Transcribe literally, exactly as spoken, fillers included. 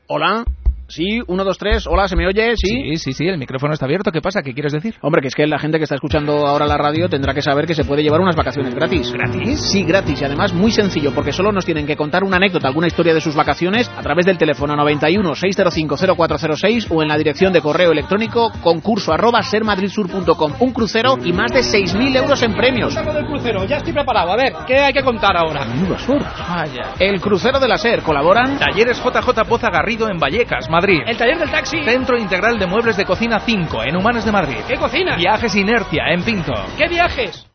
Hola. Sí, uno, dos, tres, hola, ¿se me oye? ¿Sí? Sí, sí, sí, el micrófono está abierto. ¿Qué pasa? ¿Qué quieres decir? Hombre, que es que la gente que está escuchando ahora la radio tendrá que saber que se puede llevar unas vacaciones gratis. ¿Gratis? Sí, gratis, y además muy sencillo, porque solo nos tienen que contar una anécdota, alguna historia de sus vacaciones a través del teléfono noventa y uno, seiscientos cinco, cero cuatro cero seis o en la dirección de correo electrónico concurso arroba sermadridsur punto com. Un crucero y más de seis mil euros en premios. Saco del crucero, ya estoy preparado. A ver, ¿qué hay que contar ahora? Menudas horas. Vaya. El crucero de la SER, ¿colaboran? Talleres J J Poza Garrido en Vallecas, Madrid. El taller del taxi. Centro Integral de Muebles de Cocina cinco en Humanes de Madrid. ¿Qué cocina? Viajes Inercia en Pinto. ¿Qué viajes?